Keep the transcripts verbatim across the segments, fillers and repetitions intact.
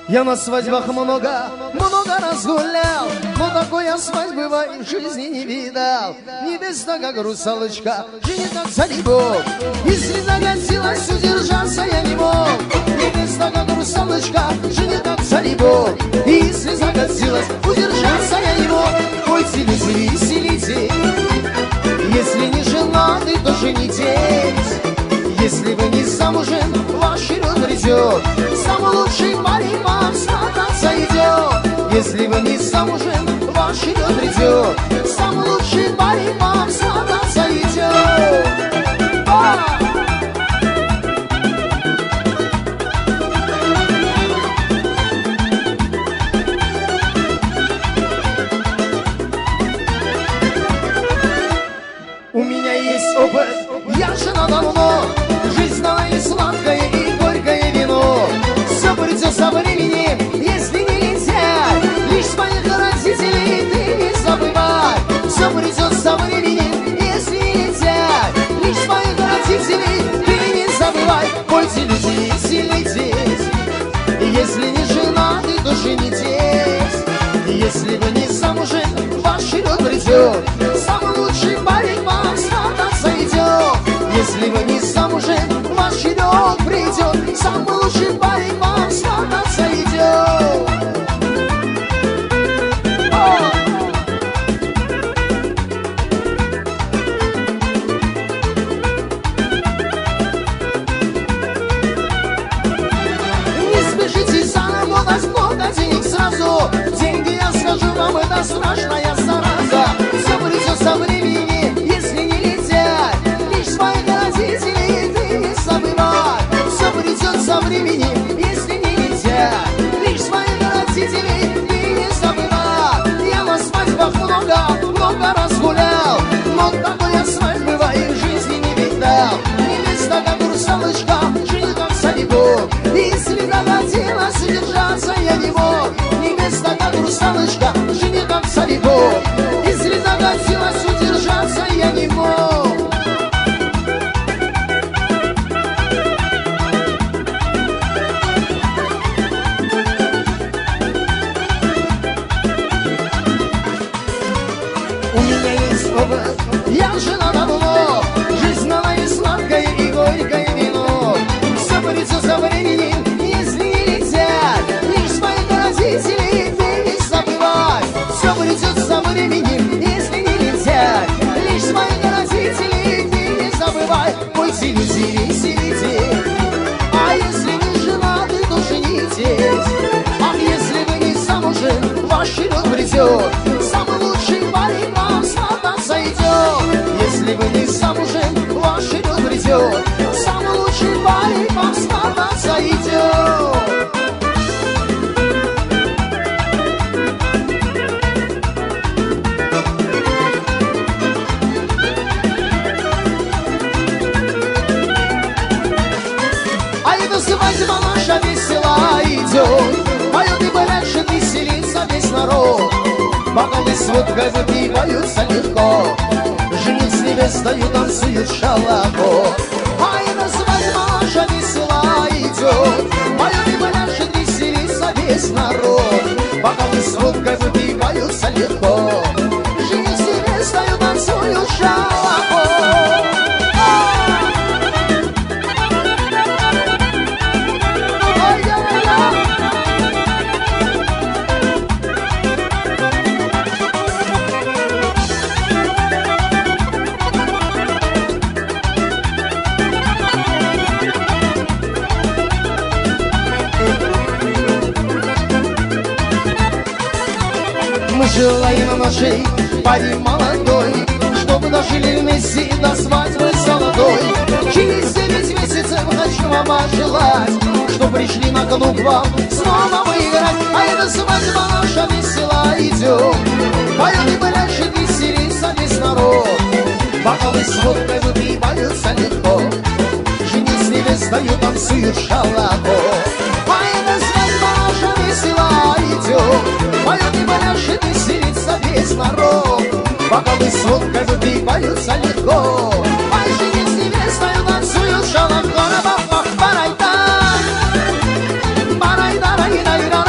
Я на свадьбах много, много раз гулял, но такой я свадьбы в жизни не видал. Невеста как русалочка, жених как царь-бог. Если загодилась, удержаться я не мог. Невеста как русалочка, жених как царь-бог. Если загодилась, удержаться я не мог. Пойте, люди, веселите. Если не женаты, то женитесь. Если вы не замужем, ваш черед придет. Самый лучший парень вам свататься идет. Если вы не замужем, ваш черед придет. Самый лучший парень вам свататься идет. А! У меня есть опыт, я жена давно. Жизнь дала и сладкое, и горькое вино. Все придет со временем, если не летят. Лишь своих родителей ты не забывай. Все придет со временем, если не летят. Лишь своих родителей ты не забывай. Пойте, люди, веселитесь. Если не женаты, то женитесь. Если вы не замужем, ваш черед придет. Самый лучший парень вам свататься идет. Если вы не замужем, ваш черед придет. Самый лучший парень вам свататься идет. О! Не спешите заработать много денег сразу. Деньги, я скажу вам, это страшная зараза. Все придет со временем, если не летят. Лишь своих родителей ты не забывай. Все придет со временем, если не летят. Лишь своих родителей ты не забывай. Я на свадьбах много, много раз гулял, но такой я свадьбы в их жизни не видал. Невеста как русалочка, жених как царь-бог. Если догадилась, удержаться я не мог. Невеста как русалочка, жених как царь-бог. Если догадилась, удержаться я не мог. У меня есть опыт, я жена давно. Жизнь дала и сладкое, и горькое вино. Все придет со временем, если не летят. Лишь своих родителей ты не забывай. Все придет со временем, если не летят. Лишь своих родителей ты не забывай. Пойте, люди, веселите. А если не женаты, то женитесь. А если вы не замужем, ваш черед придет. Самый лучший парень вам свататься идет. Если вы не замужем, ваш черед придет. Самый лучший парень вам свататься идет. А эта свадьба наша весела идет. Поет и пляшет, веселится весь народ. Бокалы с водкой выпиваются легко. Жених с невестою танцуют шалако. А эта свадьба наша весела идет. Поет и пляшет, веселится весь народ. Бокалы с водкой выпиваются легко. Жених с невестою танцуют шалако. Мы желаем нашей паре молодой, чтобы дожили вместе до свадьбы золотой. Через девять месяцев хочу вам пожелать, что пришли на клуб вам снова выиграть. А эта свадьба наша весела идет. Поет и пляшет, веселится весь народ. Бокалы с водкой выпиваются легко. Жених с невестою танцуют шалако. А эта свадьба наша весела идет. Поет и пляшет, веселится весь народ. Бокалы с водкой выпиваются легко. А жених с невестою танцуют шалако. Барайда, барайда, барайда, барайда.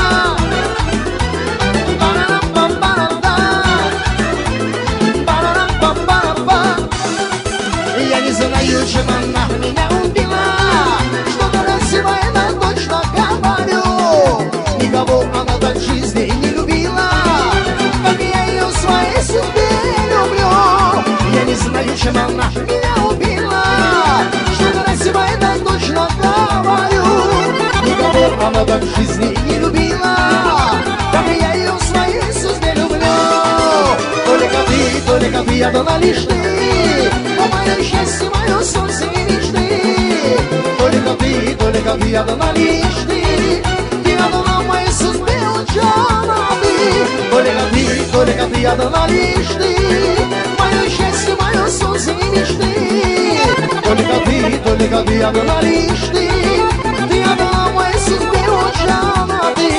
чем она меня убила. Что красивая, так точно говорю. Никого она так в жизни не любила, как я ее в своей судьбе люблю. Только ты, только ты, одна лишь ты, о мое счастье, мое солнце и мечты. Только ты, только ты, одна лишь ты, ты одна в моей судьбе учена ты. Только ты, только ты, одна лишь ты, мое счастье, мое солнце и мечты. Только ты, только ты, одна лишь ты, ты одна в моей судьбе учена ты.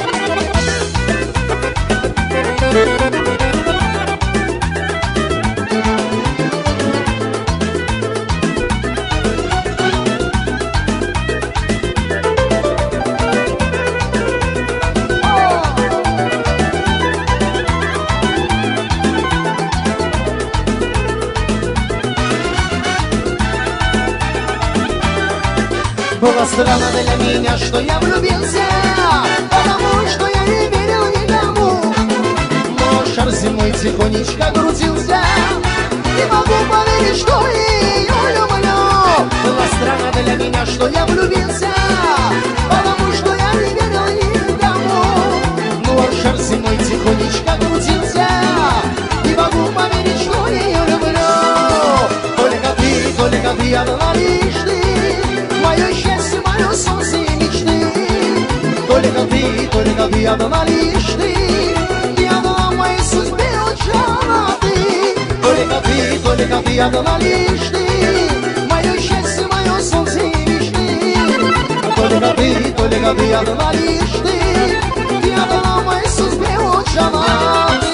Было странно для меня, что я влюбился, потому что я не верил никому. Но шар зимой тихонечко крутился, не могу поверить, что ее люблю. Было странно для меня, что я влюбился, потому что я не верил никому. Но шар зимой тихонечко крутился, не могу поверить, что ее люблю. Только ты, только ты, одна лишь ты, мое счастье, мое солнце и мечты. Только ты, только ты, одна лишь ты, ты одна в моей судьбе учена ты. Только ты, только ты, одна лишь ты, мое счастье, мое солнце и мечты. Только ты, только ты, одна лишь ты, ты одна в моей судьбе учена ты.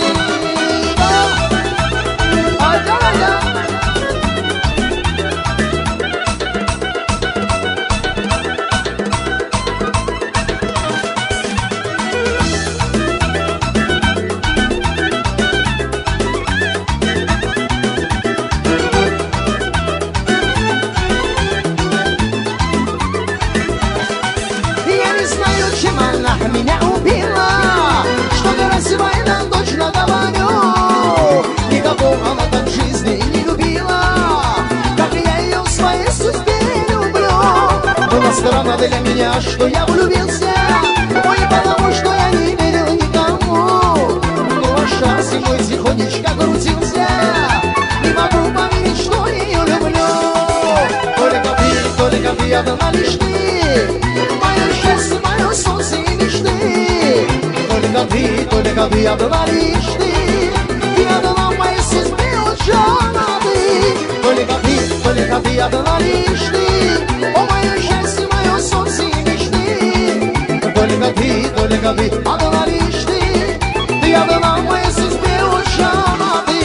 Меня убила, что красивая, так точно говорю. Никого она так в жизни не любила, как я ее в своей судьбе люблю. Было странно для меня, что я влюбился, ой, потому что я не верил никому. Но шар зимой тихонечко крутился, не могу поверить, что ее люблю. Только ты, только ты, одна лишь ты, мое счастье, мое солнце и мечты. Только ты, только ты, одна лишь ты, ты одна в моей судьбе учена ты. Только ты, только ты, одна лишь ты, о мое счастье, мое солнце и мечты. Только ты, только ты, одна лишь ты, ты одна в моей судьбе учена ты.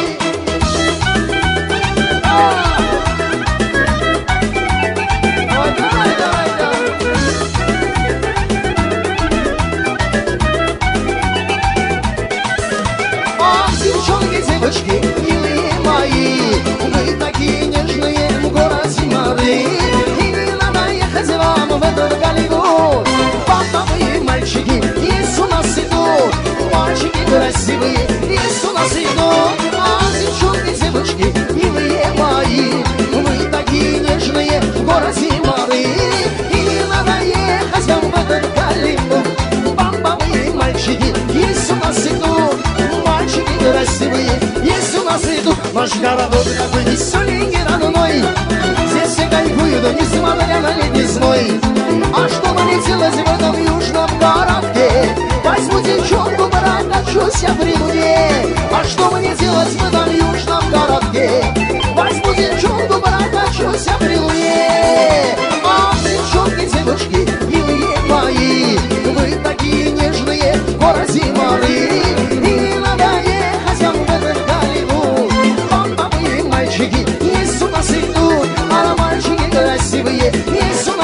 Девочки, милые мои, вы такие нежные в городе Мары. И не надо ехать вам в этот Голливуд. Бабовые мальчики есть у нас и тут, мальчики красивые есть у нас и тут. А девчонки, девочки, милые мои, вы такие нежные в городе Мары. И не надо ехать вам в этот Голливуд. Бабовые мальчики есть у нас и тут, мальчики красивые есть у нас и тут. Наш городок как бы веселенький родной, здесь все кайфуют, несмотря на летний зной. А что мне делать в этом южном городке? Возьму девчонку, прокачусь я при луне. А что мне делать в этом южном городке? Возьму девчонку, прокачусь я при луне. А девчонки, девушки, милые мои, вы такие нежные в городе Мары. И не надо ехать вам в этот Голливуд. Бомбовые мальчики есть у нас и тут, а мальчики красивые есть у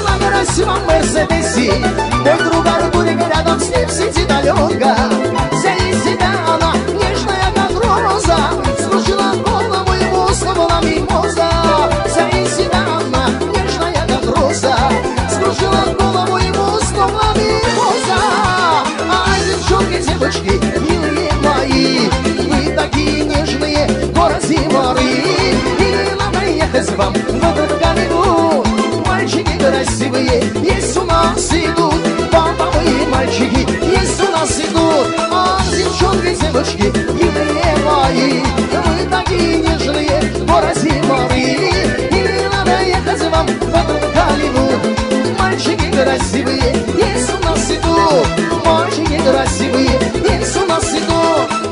на красивом Мерседесе. Мой друг Артурик рядом с ним сидит Аленка. Взяли себя она, нежная как роза, скружила голову ему, словно мимоза. Взяли себя она, нежная как роза, скружила голову ему, словно мимоза. А девчонки, девочки, милые мои, вы такие нежные, город Зимары. И надо ехать вам в этот Голливуд. Мальчики красивые, есть у нас идут, паповые мальчики, есть у нас идут. А девчонки, девочки, милые мои, вы такие нежные, город Зимары. И надо ехать вам в этот Голливуд. Мальчики красивые, есть у нас идут, мальчики красивые, есть у нас идут.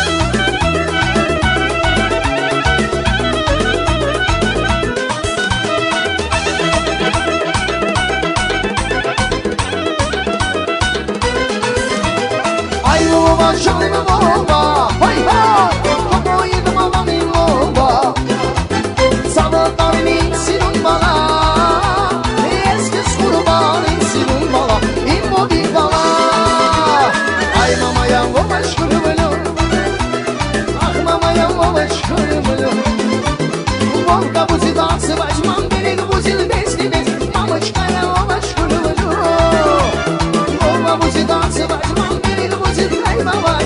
Şalim bomba, vay vay, kokoydu mamamın bomba. Sabahlar minsin bana, eski kurban insin bana, immobil bana. Ay mama ya bomba şkırmını, ah mama ya bomba şkırmını. Bomba buzi dansı başman, benim buzil besli bez, mamachka ya bomba şkırmını. Bomba buzi dansı başman, benim buzil besli bez.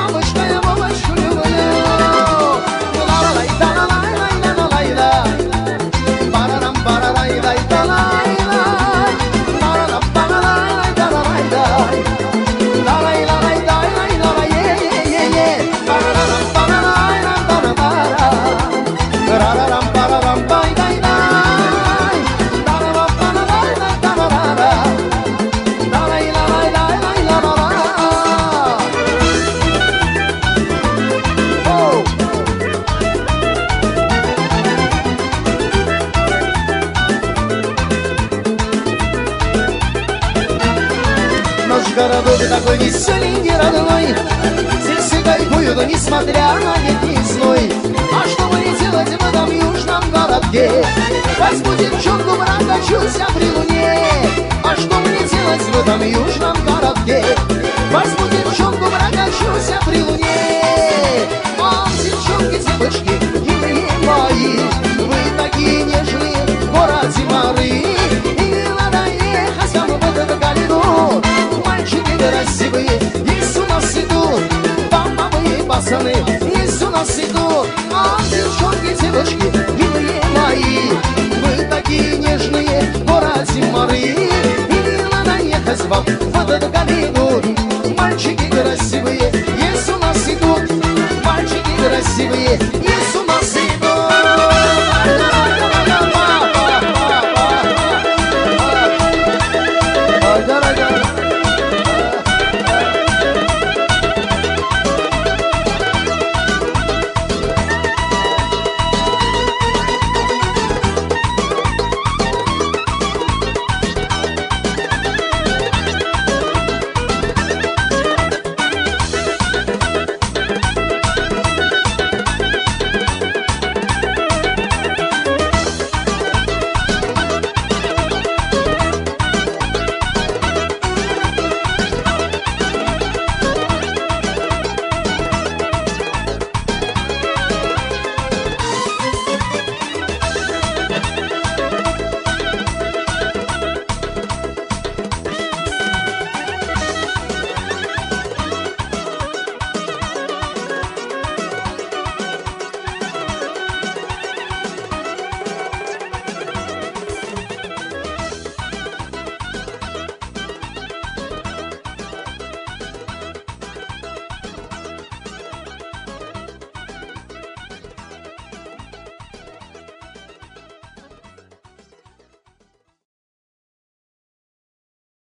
Городок такой веселенький, родной, здесь и кайфуют, несмотря на летний зной. А что мне делать в этом южном городке? Возьму девчонку, прокачусь я при луне. А что мне делать в этом южном городке? Возьму девчонку, прокачусь я при луне. А девчонки, девочки, милые мои, вы такие нежные, город Зимары. И надо ехать вам в этот Голливуд. Мальчики красивые, есть у нас идут, паповые пацаны, есть у нас идут. А девчонки, девочки, милые мои, вы такие нежные, город Зимары. И надо ехать вам в этот Голливуд.